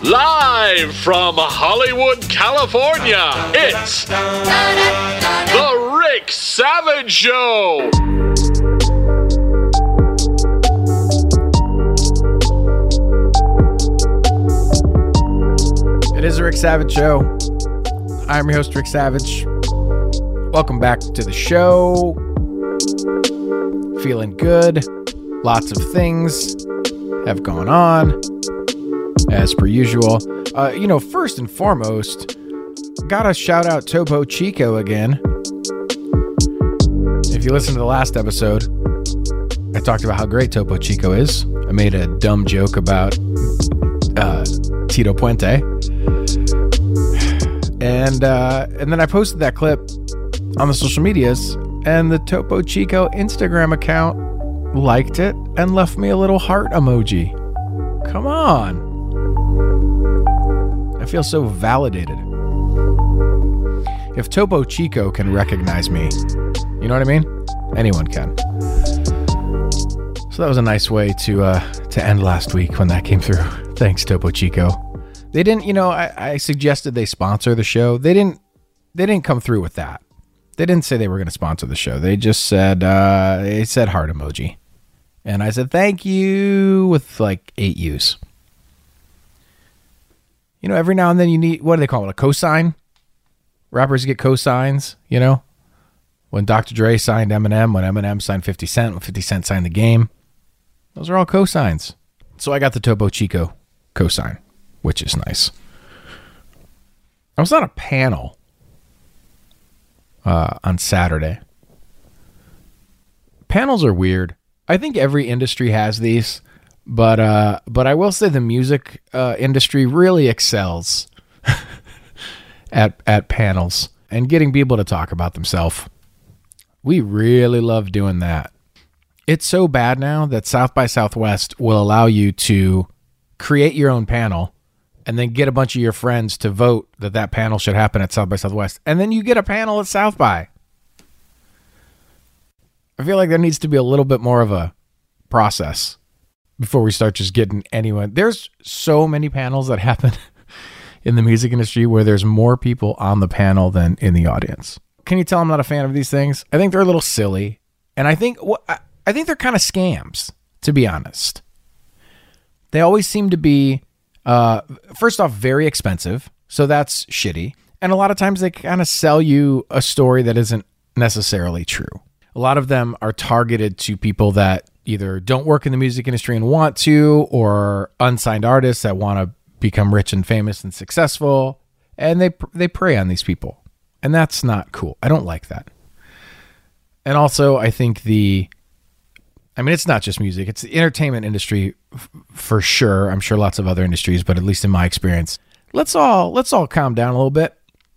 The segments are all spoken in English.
Live from Hollywood, California, it's The Rick Savage Show. It is The Rick Savage Show. I'm your host, Rick Savage. Welcome back to the show. Feeling good. Lots of things have gone on, as per usual. First and foremost, gotta shout out Topo Chico again. If you listen to the last episode, I talked about how great Topo Chico is. I made a dumb joke about Tito Puente. And then I posted that clip on the social medias, and the Topo Chico Instagram account liked it and left me a little heart emoji. Come on. I feel so validated. If Topo Chico can recognize me, you know what I mean? Anyone can. So that was a nice way to end last week when that came through. Thanks, Topo Chico. They didn't, I suggested they sponsor the show. They didn't come through with that. They didn't say they were going to sponsor the show. They just said, it said heart emoji. And I said, thank you, with like 8 U's. Every now and then you need, what do they call it? A cosign? Rappers get cosigns, When Dr. Dre signed Eminem, when Eminem signed 50 Cent, when 50 Cent signed The Game. Those are all cosigns. So I got the Topo Chico cosign, which is nice. I was on a panel on Saturday. Panels are weird. I think every industry has these, but I will say the music industry really excels at panels and getting people to talk about themselves. We really love doing that. It's so bad now that South by Southwest will allow you to create your own panel and then get a bunch of your friends to vote that panel should happen at South by Southwest. And then you get a panel at South by. I feel like there needs to be a little bit more of a process before we start just getting anyone. There's so many panels that happen in the music industry where there's more people on the panel than in the audience. Can you tell I'm not a fan of these things? I think they're a little silly. And I think they're kind of scams, to be honest. They always seem to be, first off, very expensive. So that's shitty. And a lot of times they kind of sell you a story that isn't necessarily true. A lot of them are targeted to people that either don't work in the music industry and want to, or unsigned artists that want to become rich and famous and successful. And they prey on these people. And that's not cool. I don't like that. And also, I think it's not just music. It's the entertainment industry for sure. I'm sure lots of other industries, but at least in my experience, let's all calm down a little bit,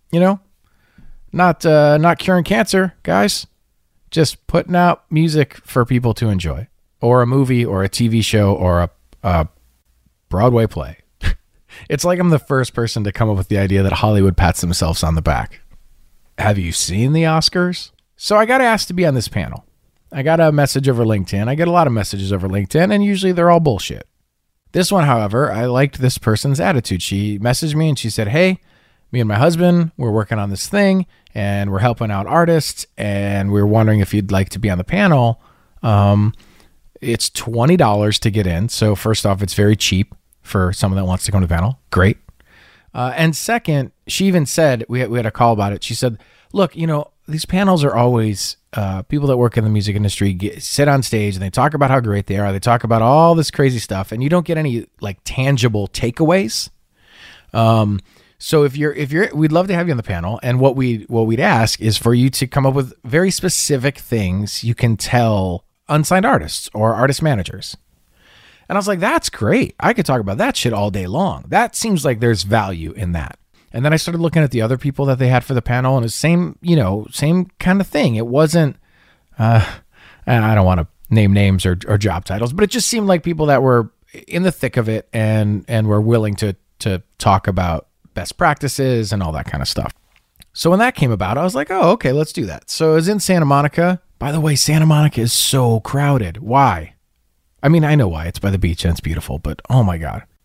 Not curing cancer, guys. Just putting out music for people to enjoy, or a movie or a TV show or a Broadway play. It's like I'm the first person to come up with the idea that Hollywood pats themselves on the back. Have you seen the Oscars? So I got asked to be on this panel. I got a message over LinkedIn. I get a lot of messages over LinkedIn, and usually they're all bullshit. This one, however, I liked this person's attitude. She messaged me and she said, hey, me and my husband, we're working on this thing and we're helping out artists, and we're wondering if you'd like to be on the panel. It's $20 to get in. So first off, it's very cheap for someone that wants to come to the panel. Great. And second, she even said, we had a call about it. She said, look, these panels are always people that work in the music industry sit on stage and they talk about how great they are. They talk about all this crazy stuff, and you don't get any like tangible takeaways. So if you're, we'd love to have you on the panel. And what we'd ask is for you to come up with very specific things you can tell unsigned artists or artist managers. And I was like, that's great. I could talk about that shit all day long. That seems like there's value in that. And then I started looking at the other people that they had for the panel, and it's same kind of thing. It wasn't, I don't want to name names or job titles, but it just seemed like people that were in the thick of it and were willing to talk about best practices and all that kind of stuff. So when that came about, I was like, oh, okay, let's do that. So it was in Santa Monica. By the way, Santa Monica is so crowded. Why? I mean, I know why. It's by the beach and it's beautiful, but oh my God.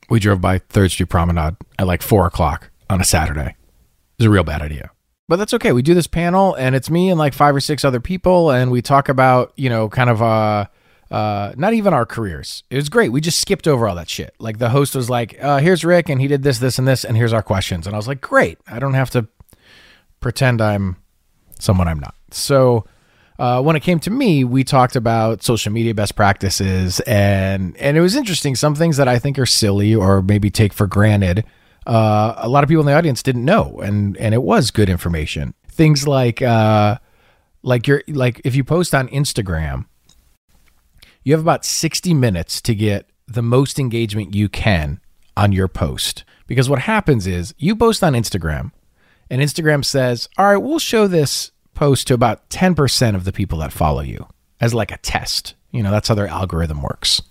We drove by 3rd Street Promenade at like 4 o'clock on a Saturday. It was a real bad idea. But that's okay. We do this panel, and it's me and like 5 or 6 other people, and we talk about, kind of not even our careers. It was great. We just skipped over all that shit. Like the host was like, here's Rick, and he did this, this, and this, and here's our questions. And I was like, great. I don't have to pretend I'm someone I'm not. So when it came to me, we talked about social media best practices, and it was interesting. Some things that I think are silly or maybe take for granted, a lot of people in the audience didn't know, and it was good information. Things like if you post on Instagram, you have about 60 minutes to get the most engagement you can on your post. Because what happens is you post on Instagram, and Instagram says, all right, we'll show this post to about 10% of the people that follow you as like a test. That's how their algorithm works.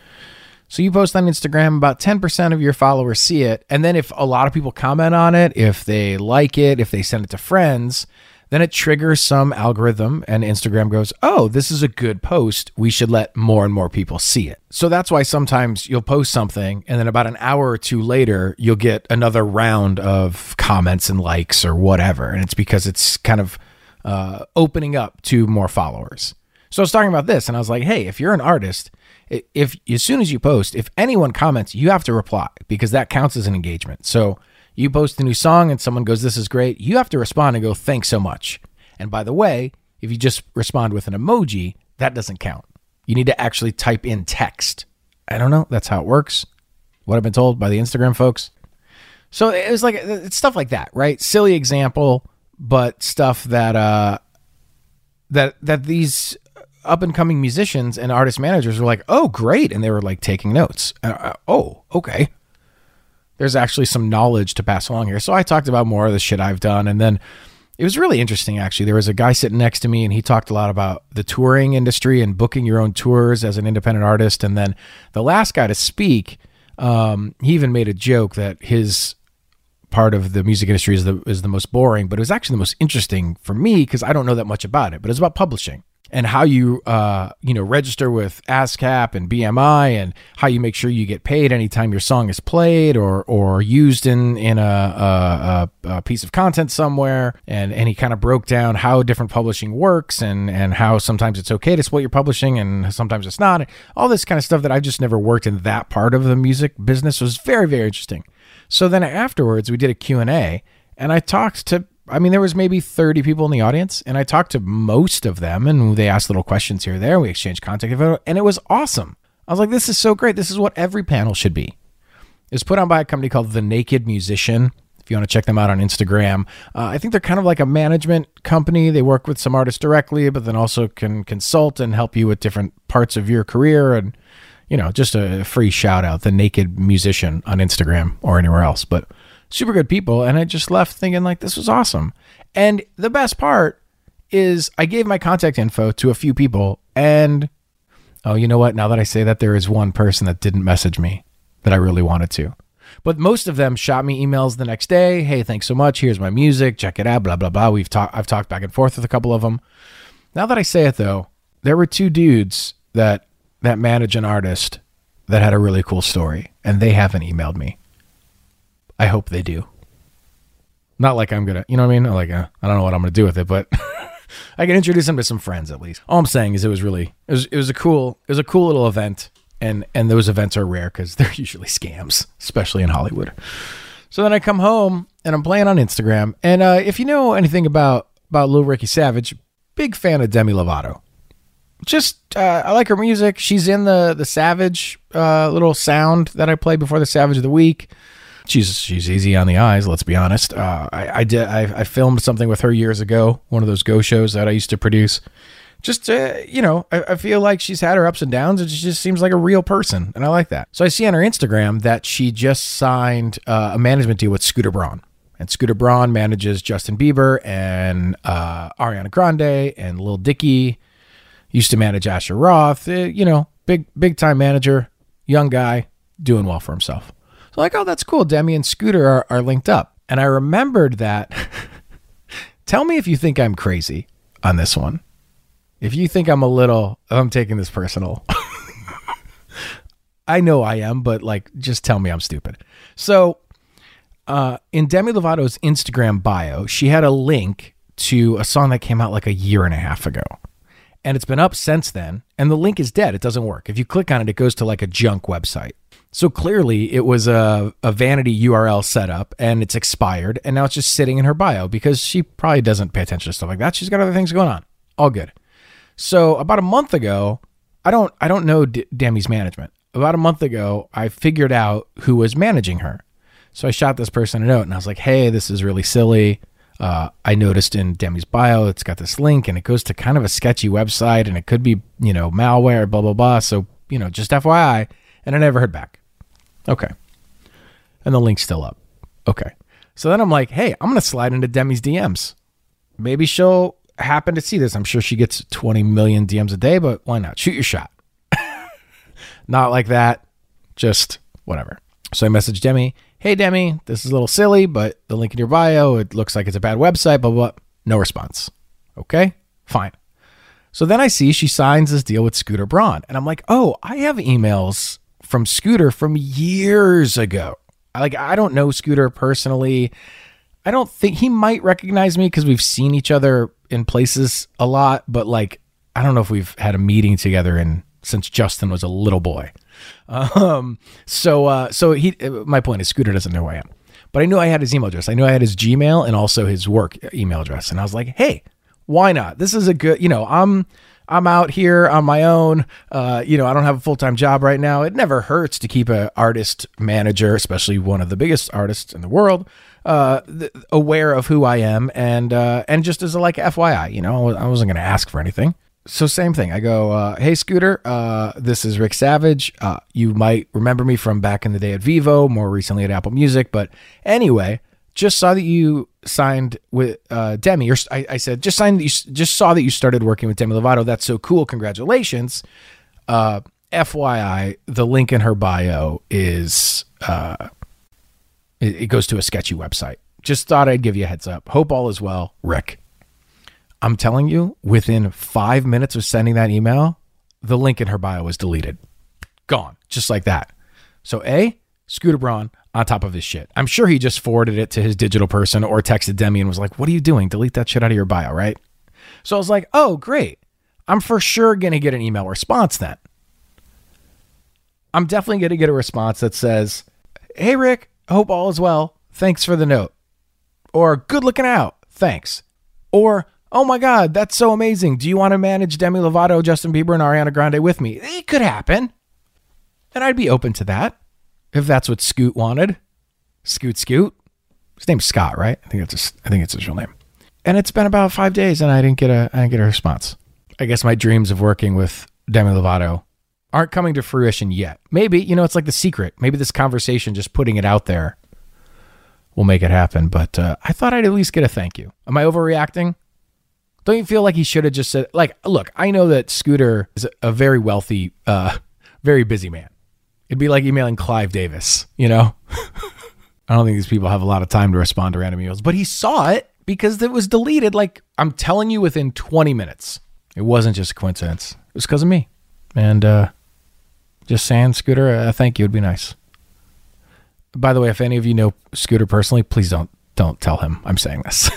So you post on Instagram, about 10% of your followers see it. And then if a lot of people comment on it, if they like it, if they send it to friends, then it triggers some algorithm and Instagram goes, oh, this is a good post. We should let more and more people see it. So that's why sometimes you'll post something and then about an hour or two later, you'll get another round of comments and likes or whatever. And it's because it's kind of opening up to more followers. So I was talking about this and I was like, hey, if you're an artist, if as soon as you post, if anyone comments, you have to reply because that counts as an engagement. So you post a new song and someone goes, this is great. You have to respond and go, thanks so much. And by the way, if you just respond with an emoji, that doesn't count. You need to actually type in text. I don't know. That's how it works. What I've been told by the Instagram folks. So it was like, it's stuff like that, right? Silly example, but stuff that that these up and coming musicians and artist managers were like, oh, great. And they were like taking notes. Oh, okay. There's actually some knowledge to pass along here. So I talked about more of the shit I've done. And then it was really interesting, actually. There was a guy sitting next to me and he talked a lot about the touring industry and booking your own tours as an independent artist. And then the last guy to speak, he even made a joke that his part of the music industry is the most boring, but it was actually the most interesting for me because I don't know that much about it, but it's about publishing and how you, register with ASCAP and BMI and how you make sure you get paid anytime your song is played or used in a piece of content somewhere. And he kind of broke down how different publishing works and how sometimes it's okay to split your publishing and sometimes it's not. All this kind of stuff that I just never worked in that part of the music business was very, very interesting. So then afterwards we did a Q&A and I talked to, there was maybe 30 people in the audience and I talked to most of them and they asked little questions here or there. We exchanged contact info and it was awesome. I was like, this is so great. This is what every panel should be. It was put on by a company called The Naked Musician. If you want to check them out on Instagram, I think they're kind of like a management company. They work with some artists directly, but then also can consult and help you with different parts of your career. And, just a free shout out, The Naked Musician on Instagram or anywhere else, but super good people. And I just left thinking like, this was awesome. And the best part is I gave my contact info to a few people and, oh, you know what? Now that I say that, there is one person that didn't message me that I really wanted to, but most of them shot me emails the next day. Hey, thanks so much. Here's my music. Check it out. Blah, blah, blah. I've talked back and forth with a couple of them. Now that I say it though, there were two dudes that manage an artist that had a really cool story and they haven't emailed me. I hope they do. Not like I'm going to, Like, I don't know what I'm going to do with it, but I can introduce them to some friends at least. All I'm saying is it was a cool little event. And those events are rare because they're usually scams, especially in Hollywood. So then I come home and I'm playing on Instagram. And if you know anything about Lil Ricky Savage, big fan of Demi Lovato. I like her music. She's in the Savage little sound that I play before the Savage of the Week. She's easy on the eyes, let's be honest. I filmed something with her years ago, one of those Go shows that I used to produce. I feel like she's had her ups and downs, and she just seems like a real person, and I like that. So I see on her Instagram that she just signed a management deal with Scooter Braun. And Scooter Braun manages Justin Bieber and Ariana Grande and Lil Dicky. Used to manage Asher Roth. Big time manager, young guy, doing well for himself. So like, oh, that's cool. Demi and Scooter are linked up. And I remembered that. Tell me if you think I'm crazy on this one. If you think I'm taking this personal. I know I am, but like, just tell me I'm stupid. So in Demi Lovato's Instagram bio, she had a link to a song that came out like a year and a half ago. And it's been up since then. And the link is dead. It doesn't work. If you click on it, it goes to like a junk website. So clearly it was a vanity URL setup and it's expired. And now it's just sitting in her bio because she probably doesn't pay attention to stuff like that. She's got other things going on. All good. So about a month ago, I don't know Demi's management. About a month ago, I figured out who was managing her. So I shot this person a note and I was like, hey, this is really silly. I noticed in Demi's bio, it's got this link and it goes to kind of a sketchy website and it could be, malware, blah, blah, blah. So, just FYI. And I never heard back. Okay. And the link's still up. Okay. So then I'm like, hey, I'm going to slide into Demi's DMs. Maybe she'll happen to see this. I'm sure she gets 20 million DMs a day, but why not? Shoot your shot. Not like that. Just whatever. So I messaged Demi. Hey, Demi, this is a little silly, but the link in your bio, it looks like it's a bad website, blah, blah, blah. No response. Okay, fine. So then I see she signs this deal with Scooter Braun. And I'm like, oh, I have emails from Scooter from years ago. I don't know Scooter personally. I don't think he might recognize me because we've seen each other in places a lot, but I don't know if we've had a meeting together since Justin was a little boy. So my point is Scooter doesn't know who I am, but I knew I had his email address. I knew I had his Gmail and also his work email address. And I was like, hey, why not? This is a good, I'm out here on my own. I don't have a full-time job right now. It never hurts to keep an artist manager, especially one of the biggest artists in the world, aware of who I am. And just as a FYI, I wasn't going to ask for anything. So same thing. I go, hey, Scooter, this is Rick Savage. You might remember me from back in the day at Vivo, more recently at Apple Music. But anyway, just saw that you signed with Demi. I said, just saw that you started working with Demi Lovato. That's so cool. Congratulations. FYI, the link in her bio is, it goes to a sketchy website. Just thought I'd give you a heads up. Hope all is well, Rick. I'm telling you, within 5 minutes of sending that email, the link in her bio was deleted. Gone. Just like that. So Scooter Braun on top of his shit. I'm sure he just forwarded it to his digital person or texted Demi and was like, what are you doing? Delete that shit out of your bio, right? So I was like, oh, great. I'm for sure going to get an email response then. I'm definitely going to get a response that says, hey, Rick, hope all is well. Thanks for the note. Or good looking out. Thanks. Or, oh my God, that's so amazing. Do you want to manage Demi Lovato, Justin Bieber, and Ariana Grande with me? It could happen. And I'd be open to that if that's what Scoot wanted. Scoot. His name's Scott, right? I think it's his real name. And it's been about 5 days and I didn't get a response. I guess my dreams of working with Demi Lovato aren't coming to fruition yet. Maybe, it's like The Secret. Maybe this conversation, just putting it out there, will make it happen. But I thought I'd at least get a thank you. Am I overreacting? Don't you feel like he should have just said, look, I know that Scooter is a very wealthy, very busy man. It'd be like emailing Clive Davis, I don't think these people have a lot of time to respond to random emails, but he saw it because it was deleted. I'm telling you, within 20 minutes. It wasn't just a coincidence. It was because of me. And just saying, Scooter, a thank you would be nice. By the way, if any of you know Scooter personally, please don't tell him I'm saying this.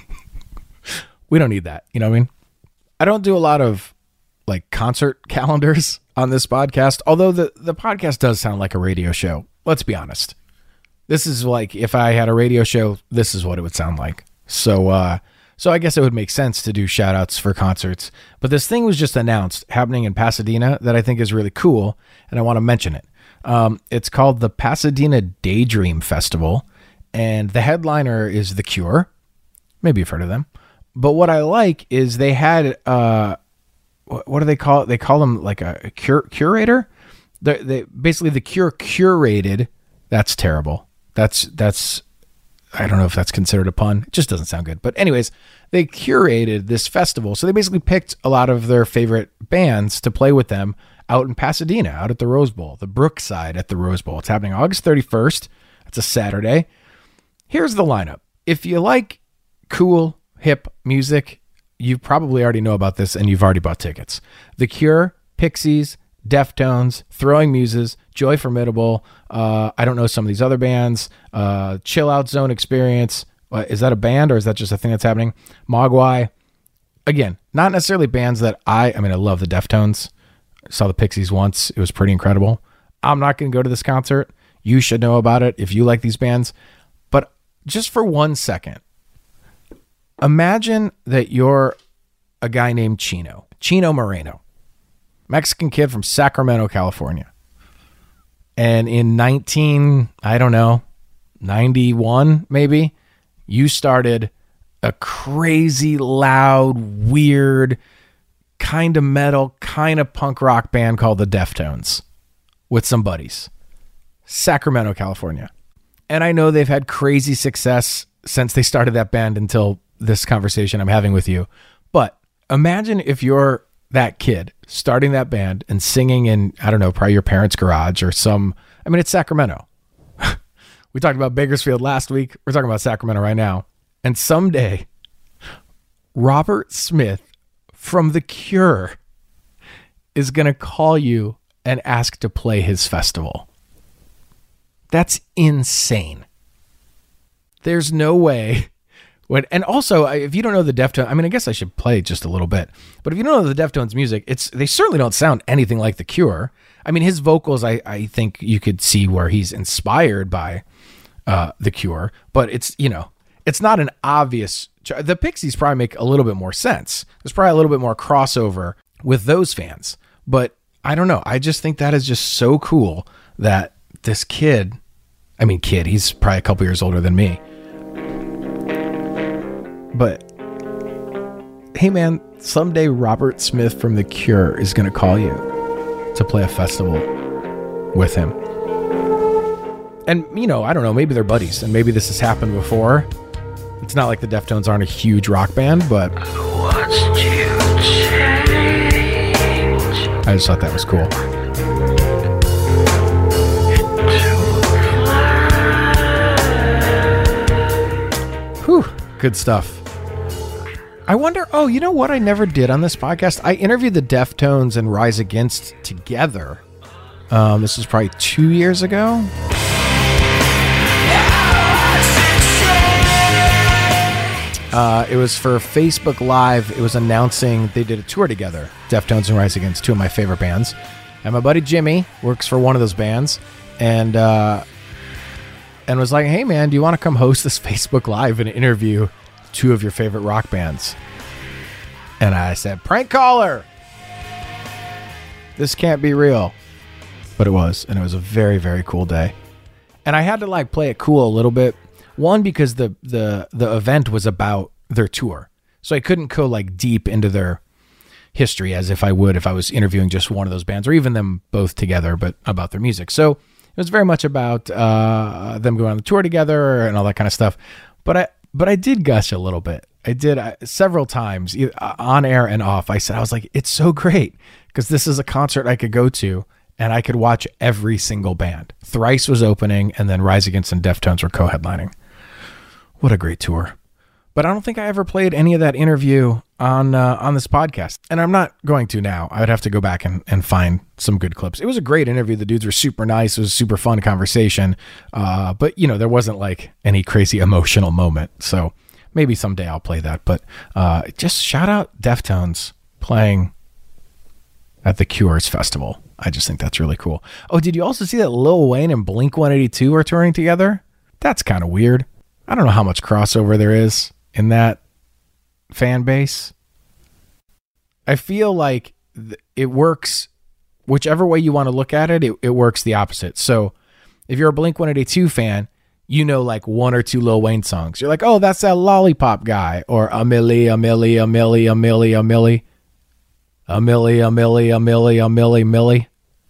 We don't need that. You know what I mean? I don't do a lot of concert calendars on this podcast, although the podcast does sound like a radio show. Let's be honest. This is if I had a radio show, this is what it would sound like. So I guess it would make sense to do shout outs for concerts, but this thing was just announced happening in Pasadena that I think is really cool. And I want to mention it. It's called the Pasadena Daydream Festival, and the headliner is The Cure. Maybe you've heard of them. But what I like is they had, what do they call it? They call them a curator. They basically, The Cure curated. That's terrible. That's, I don't know if that's considered a pun. It just doesn't sound good. But anyways, they curated this festival. So they basically picked a lot of their favorite bands to play with them out in Pasadena, out at the Rose Bowl, the Brookside at the Rose Bowl. It's happening August 31st. It's a Saturday. Here's the lineup. If you like cool, hip music, you probably already know about this and you've already bought tickets. The Cure, Pixies, Deftones, Throwing Muses, Joy Formidable. I don't know some of these other bands. Chill Out Zone Experience. Is that a band or is that just a thing that's happening? Mogwai. Again, not necessarily bands that I love the Deftones. I saw the Pixies once. It was pretty incredible. I'm not going to go to this concert. You should know about it if you like these bands. But just for 1 second, imagine that you're a guy named Chino Moreno, Mexican kid from Sacramento, California. And in 91, maybe, you started a crazy, loud, weird, kind of metal, kind of punk rock band called the Deftones with some buddies. Sacramento, California. And I know they've had crazy success since they started that band until this conversation I'm having with you. But imagine if you're that kid starting that band and singing in, I don't know, probably your parents' garage or it's Sacramento. We talked about Bakersfield last week. We're talking about Sacramento right now. And someday, Robert Smith from The Cure is going to call you and ask to play his festival. That's insane. There's no way. And also, if you don't know the Deftones, I guess I should play just a little bit. But if you don't know the Deftones music, they certainly don't sound anything like The Cure. His vocals, I think you could see where he's inspired by The Cure. But it's not an obvious. The Pixies probably make a little bit more sense. There's probably a little bit more crossover with those fans. But I don't know. I just think that is just so cool that this kid, he's probably a couple years older than me. But hey man, someday Robert Smith from The Cure is going to call you to play a festival with him. And, I don't know, maybe they're buddies and maybe this has happened before. It's not like the Deftones aren't a huge rock band, but I just thought that was cool. Whew, good stuff. I wonder, you know what I never did on this podcast? I interviewed the Deftones and Rise Against together. This was probably 2 years ago. It was for Facebook Live. It was announcing they did a tour together, Deftones and Rise Against, two of my favorite bands. And my buddy Jimmy works for one of those bands and was like, hey man, do you want to come host this Facebook Live and interview two of your favorite rock bands? And I said, prank caller. This can't be real. But it was, and it was a very, very cool day. And I had to play it cool a little bit. One, because the event was about their tour. So I couldn't go deep into their history as if I would if I was interviewing just one of those bands or even them both together, but about their music. So it was very much about them going on the tour together and all that kind of stuff. But I did gush a little bit. I did several times on air and off. I was like, it's so great because this is a concert I could go to and I could watch every single band. Thrice was opening and then Rise Against and Deftones were co-headlining. What a great tour. But I don't think I ever played any of that interview on this podcast. And I'm not going to now. I would have to go back and find some good clips. It was a great interview. The dudes were super nice. It was a super fun conversation. But, there wasn't any crazy emotional moment. So maybe someday I'll play that. But just shout out Deftones playing at the Cure's festival. I just think that's really cool. Oh, did you also see that Lil Wayne and Blink-182 are touring together? That's kind of weird. I don't know how much crossover there is in that fan base. I feel like it works whichever way you want to look at it, it works the opposite. So if you're a Blink-182 fan, one or two Lil Wayne songs. You're like, oh, that's that Lollipop guy. Or a milli, a milli, a milli, a milli, a milli. A milli, a milli, a milli, a milli, milli.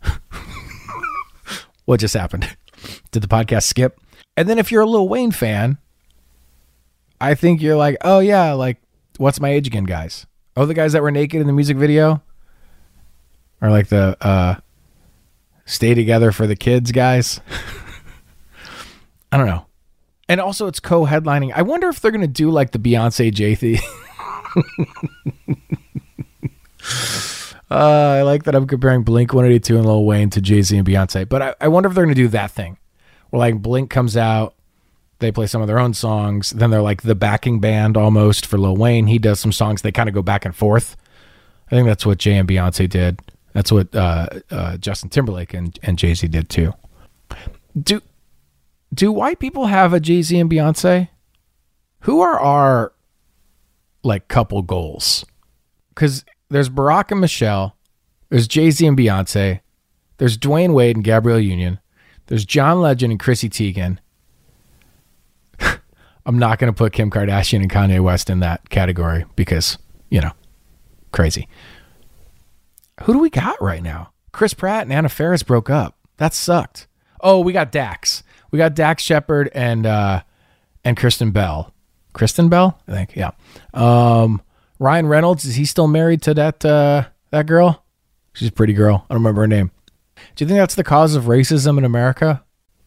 What just happened? Did the podcast skip? And then if you're a Lil Wayne fan, I think you're like, oh yeah, What's My Age Again guys? Oh, the guys that were naked in the music video? Or the Stay Together for the Kids guys? I don't know. And also it's co-headlining. I wonder if they're going to do the Beyonce Jay-Z. I like that I'm comparing Blink 182 and Lil Wayne to Jay-Z and Beyonce. But I wonder if they're going to do that thing where like Blink comes out, they play some of their own songs, then they're like the backing band almost for Lil Wayne. He does some songs, they kind of go back and forth. I think that's what Jay and Beyonce did. That's what Justin Timberlake and Jay-Z did too. Do white people have a Jay-Z and Beyonce? Who are our like couple goals? Because there's Barack and Michelle, there's Jay-Z and Beyonce, there's Dwayne Wade and Gabrielle Union, there's John Legend and Chrissy Teigen. I'm not going to put Kim Kardashian and Kanye West in that category because, you know, crazy. Who do we got right now? Chris Pratt and Anna Faris broke up. That sucked. Oh, we got Dax. We got Dax Shepard and Kristen Bell. Kristen Bell, I think. Yeah. Ryan Reynolds, is he still married to that girl? She's a pretty girl. I don't remember her name. Do you think that's the cause of racism in America?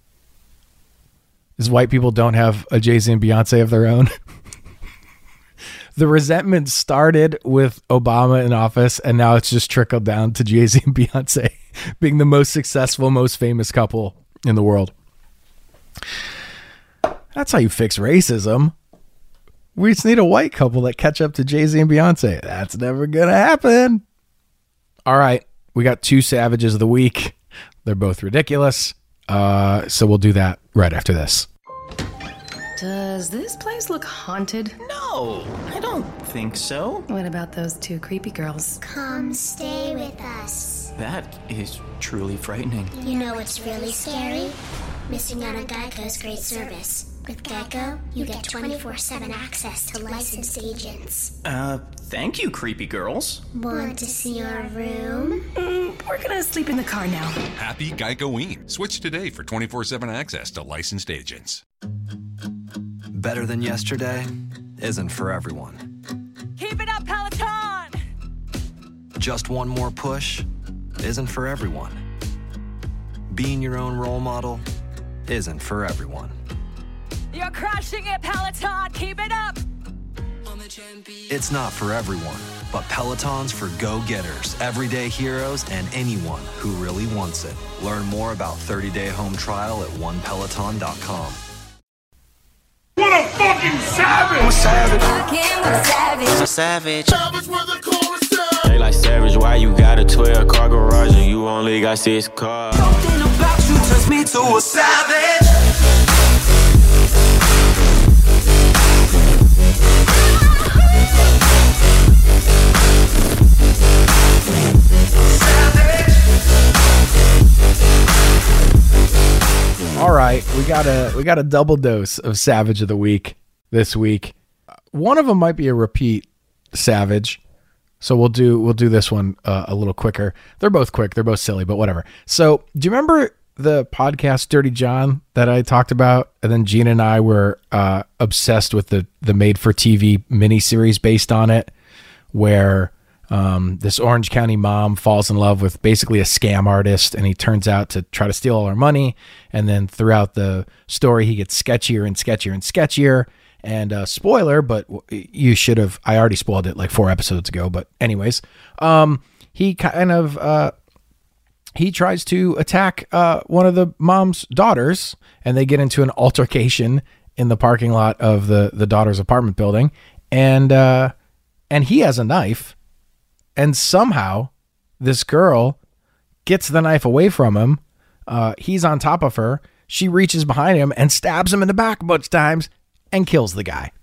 Is white people don't have a Jay-Z and Beyonce of their own? The resentment started with Obama in office, and now it's just trickled down to Jay-Z and Beyonce being the most successful, most famous couple in the world. That's how you fix racism. We just need a white couple that catch up to Jay-Z and Beyonce. That's never going to happen. All right. We got 2 savages of the week. They're both ridiculous. So we'll do that right after this. Does this place look haunted? No, I don't think so. What about those 2 creepy girls? Come stay with us. That is truly frightening. You know what's really scary? Missing out on Geico's great service. With Geico, you get 24/7 access to licensed agents. Thank you, creepy girls. Want to see our room? We're gonna sleep in the car now. Happy Geico-ween. Switch today for 24/7 access to licensed agents. Better than yesterday isn't for everyone. Keep it up, Peloton! Just one more push isn't for everyone. Being your own role model isn't for everyone. You're crushing it, Peloton! Keep it up! It's not for everyone, but Peloton's for go-getters, everyday heroes, and anyone who really wants it. Learn more about 30-day home trial at onepeloton.com. What a fucking savage! I'm a savage. I'm a savage. Savage with the chorus down. They like savage, why you got a 12-car garage and you only got 6 cars? Something about you turns me to a savage. All right, we got a double dose of Savage of the Week this week. One of them might be a repeat Savage, so we'll do this one a little quicker. They're both quick, they're both silly, but whatever. So, do you remember the podcast Dirty John that I talked about? And then Gina and I were obsessed with the made-for-TV miniseries based on it, where this Orange County mom falls in love with basically a scam artist, and he turns out to try to steal all her money. And then throughout the story, he gets sketchier and sketchier and sketchier. And spoiler, but you should have, I already spoiled it like 4 episodes ago. But anyways, he kind of, he tries to attack one of the mom's daughters, and they get into an altercation in the parking lot of the daughter's apartment building. And he has a knife. And somehow this girl gets the knife away from him. He's on top of her. She reaches behind him and stabs him in the back a bunch of times and kills the guy.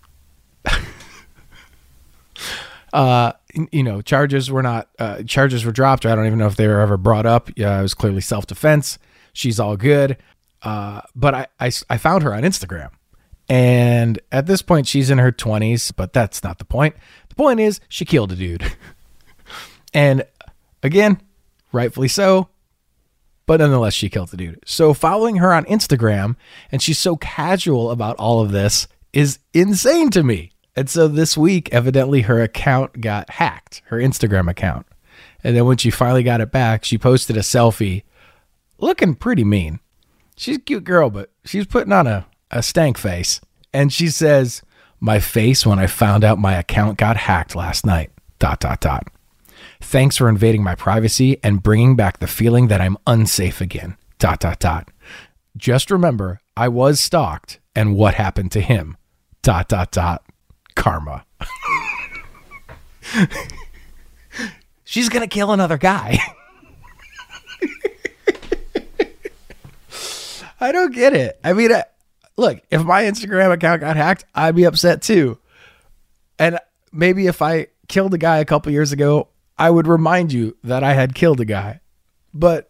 Charges were dropped. I don't even know if they were ever brought up. Yeah, it was clearly self-defense. She's all good. But I found her on Instagram. And at this point, she's in her 20s, but that's not the point. The point is she killed a dude. And again, rightfully so, but nonetheless, she killed the dude. So following her on Instagram, and she's so casual about all of this, is insane to me. And so this week, evidently her account got hacked, her Instagram account. And then when she finally got it back, she posted a selfie looking pretty mean. She's a cute girl, but she's putting on a stank face. And she says, "My face when I found out my account got hacked last night, ... Thanks for invading my privacy and bringing back the feeling that I'm unsafe again. ... Just remember, I was stalked, and what happened to him? ... Karma. She's gonna kill another guy. I don't get it. I mean, look, if my Instagram account got hacked, I'd be upset too. And maybe if I killed a guy a couple years ago, I would remind you that I had killed a guy. But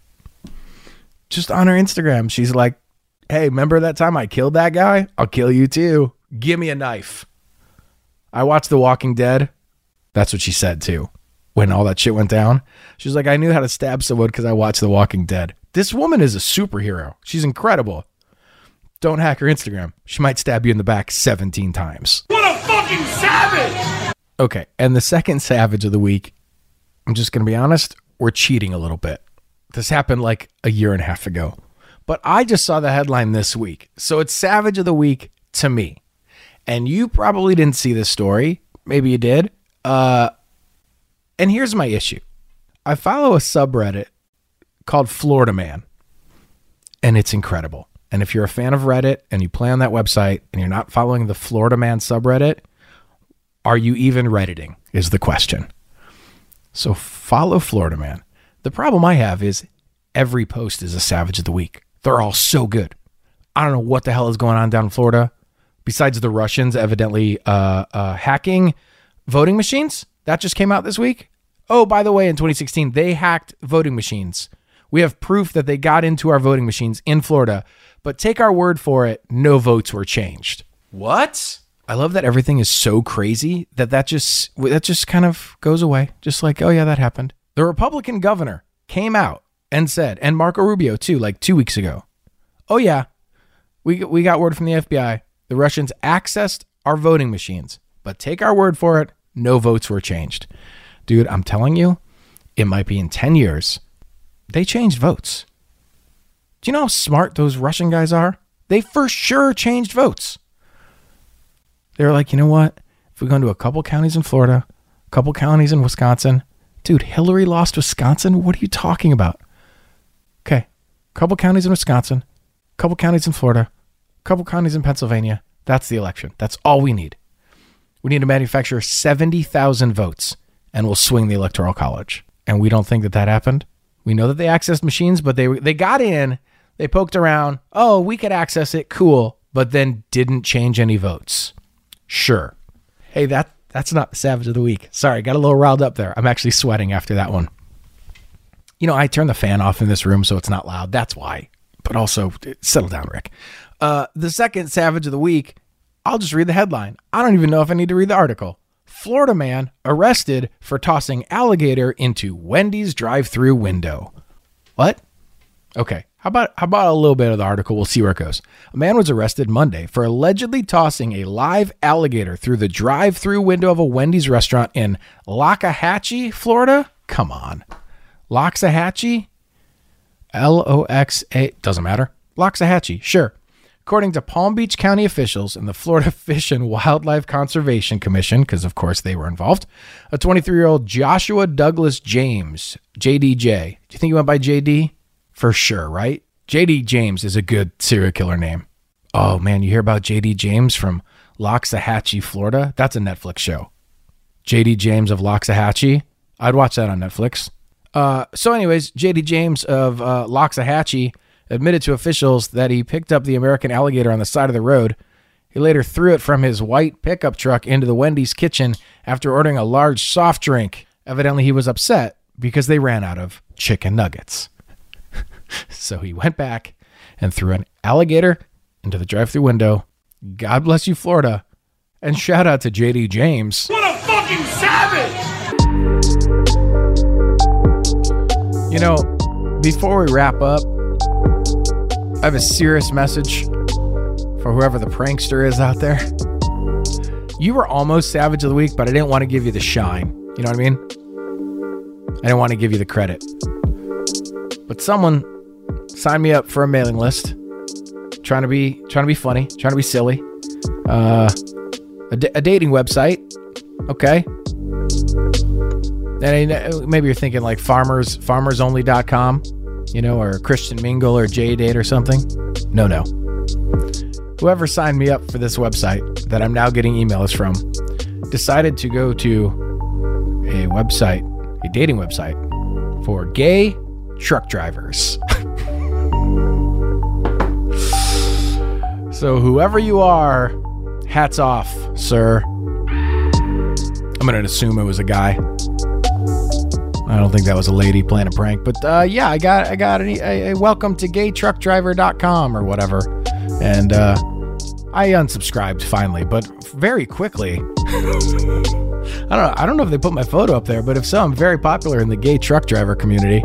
just on her Instagram, she's like, hey, remember that time I killed that guy? I'll kill you too. Give me a knife. I watched The Walking Dead. That's what she said too. When all that shit went down, she's like, I knew how to stab someone because I watched The Walking Dead. This woman is a superhero. She's incredible. Don't hack her Instagram. She might stab you in the back 17 times. What a fucking savage! Okay, and the second savage of the week, I'm just going to be honest, we're cheating a little bit. This happened like a year and a half ago. But I just saw the headline this week. So it's savage of the week to me. And you probably didn't see this story. Maybe you did. And here's my issue. I follow a subreddit called Florida Man. And it's incredible. And if you're a fan of Reddit and you play on that website and you're not following the Florida Man subreddit, are you even Redditing is the question. So follow Florida Man. The problem I have is every post is a savage of the week. They're all so good. I don't know what the hell is going on down in Florida. Besides the Russians evidently hacking voting machines. That just came out this week. Oh, by the way, in 2016, they hacked voting machines. We have proof that they got into our voting machines in Florida. But take our word for it, no votes were changed. What? I love that everything is so crazy that just kind of goes away. Just like, oh yeah, that happened. The Republican governor came out and said, and Marco Rubio too, like 2 weeks ago, oh yeah, we got word from the FBI. The Russians accessed our voting machines, but take our word for it, no votes were changed. Dude, I'm telling you, it might be in 10 years. They changed votes. Do you know how smart those Russian guys are? They for sure changed votes. They were like, you know what? If we go into a couple counties in Florida, a couple counties in Wisconsin, dude, Hillary lost Wisconsin? What are you talking about? Okay, a couple counties in Wisconsin, a couple counties in Florida, a couple counties in Pennsylvania. That's the election. That's all we need. We need to manufacture 70,000 votes and we'll swing the Electoral College. And we don't think that happened. We know that they accessed machines, but they got in, they poked around. Oh, we could access it. Cool. But then didn't change any votes. Sure. Hey, that's not the savage of the week. Sorry, got a little riled up there. I'm actually sweating after that one. You know, I turned the fan off in this room so it's not loud. That's why. But also, settle down, Rick. The second savage of the week, I'll just read the headline. I don't even know if I need to read the article. Florida man arrested for tossing alligator into Wendy's drive-through window. What? Okay. How about a little bit of the article? We'll see where it goes. A man was arrested Monday for allegedly tossing a live alligator through the drive-through window of a Wendy's restaurant in Loxahatchee, Florida. Come on. Loxahatchee? L-O-X-A. Doesn't matter. Loxahatchee. Sure. According to Palm Beach County officials and the Florida Fish and Wildlife Conservation Commission, because of course they were involved, a 23-year-old Joshua Douglas James, JDJ. Do you think he went by JD? For sure, right? JD James is a good serial killer name. Oh man, you hear about JD James from Loxahatchee, Florida? That's a Netflix show. JD James of Loxahatchee. I'd watch that on Netflix. So anyways, JD James of Loxahatchee admitted to officials that he picked up the American alligator on the side of the road. He later threw it from his white pickup truck into the Wendy's kitchen after ordering a large soft drink. Evidently, he was upset because they ran out of chicken nuggets. So he went back and threw an alligator into the drive-thru window. God bless you, Florida. And shout out to JD James. What a fucking savage! You know, before we wrap up, I have a serious message for whoever the prankster is out there. You were almost savage of the week, but I didn't want to give you the shine. You know what I mean? I didn't want to give you the credit. But someone signed me up for a mailing list. Trying to be funny, trying to be silly. A dating website. Okay. And maybe you're thinking like farmersonly.com, or Christian Mingle or JDate or something. No. Whoever signed me up for this website that I'm now getting emails from decided to go to a dating website for gay truck drivers. So whoever you are, hats off, sir. I'm going to assume it was a guy. I don't think that was a lady playing a prank, but I got a welcome to gaytruckdriver.com or whatever. And I unsubscribed finally, but very quickly. I don't know if they put my photo up there, but if so, I'm very popular in the gay truck driver community.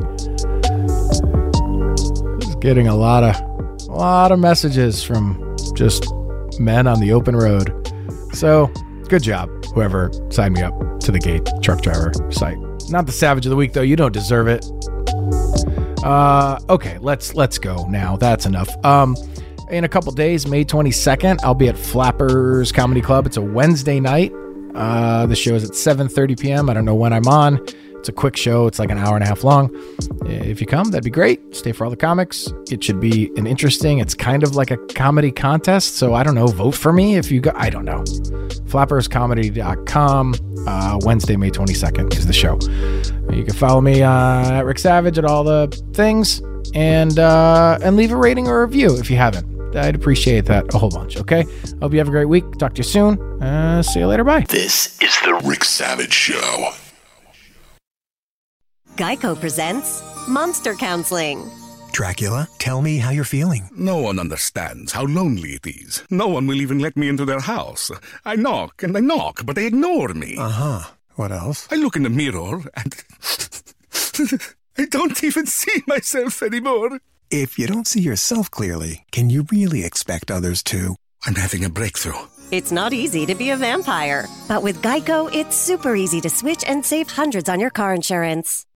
Just getting a lot of messages from just men on the open road. So, good job, whoever signed me up to the gay truck driver site. Not the Savage of the Week, though. You don't deserve it. Okay, let's go now. That's enough. In a couple days, May 22nd, I'll be at Flappers Comedy Club. It's a Wednesday night. The show is at 7:30 p.m. I don't know when I'm on. It's a quick show. It's like an hour and a half long. If you come, that'd be great. Stay for all the comics. It should be it's kind of like a comedy contest. So I don't know. Vote for me if you go. I don't know. flapperscomedy.com. Wednesday, May 22nd is the show. You can follow me at Rick Savage at all the things and leave a rating or a review if you haven't. I'd appreciate that a whole bunch, okay? Hope you have a great week. Talk to you soon. See you later. Bye. This is the Rick Savage Show. Geico presents Monster Counseling. Dracula, tell me how you're feeling. No one understands how lonely it is. No one will even let me into their house. I knock and I knock, but they ignore me. Uh-huh. What else? I look in the mirror and I don't even see myself anymore. If you don't see yourself clearly, can you really expect others to? I'm having a breakthrough. It's not easy to be a vampire, but with Geico, it's super easy to switch and save hundreds on your car insurance.